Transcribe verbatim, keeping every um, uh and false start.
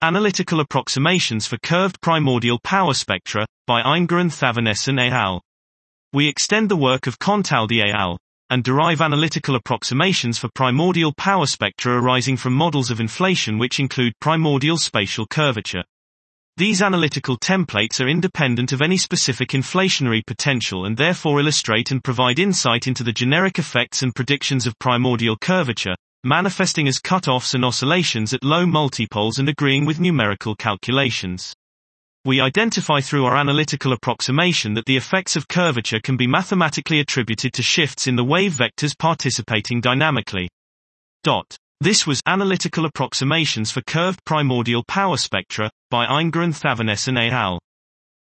Analytical Approximations for Curved Primordial Power Spectra, by Iyengar and Thavanesan et al. We extend the work of Contaldi et al. And derive analytical approximations for primordial power spectra arising from models of inflation which include primordial spatial curvature. These analytical templates are independent of any specific inflationary potential and therefore illustrate and provide insight into the generic effects and predictions of primordial curvature, manifesting as cutoffs and oscillations at low multipoles and agreeing with numerical calculations. We identify through our analytical approximation that the effects of curvature can be mathematically attributed to shifts in the wave vectors participating dynamically. Dot. This was Analytical Approximations for Curved Primordial Power Spectra, by Iyengar and Thavanesan et al.